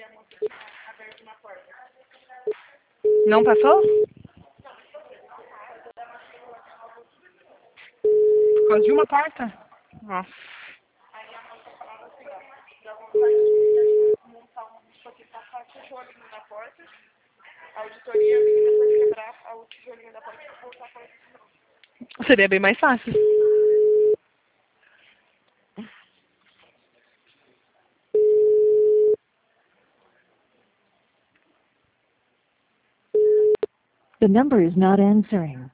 Não passou? Por causa de uma porta? Nossa. Seria bem mais fácil. The number is not answering.